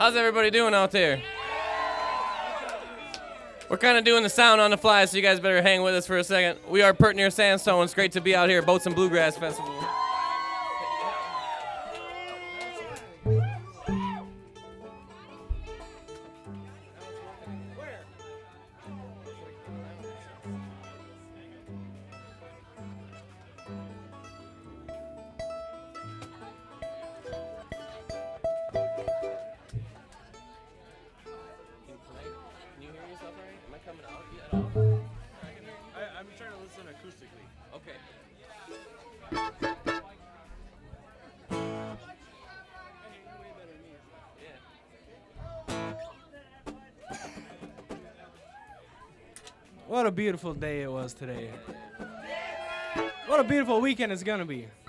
How's everybody doing out there? We're kind of doing the sound on the fly, so you guys better hang with us for a second. We are Pert Near Sandstone. It's great to be out here at Boats and Bluegrass Festival. I'm trying to listen acoustically. Okay. What a beautiful day it was today. What a beautiful weekend it's gonna be.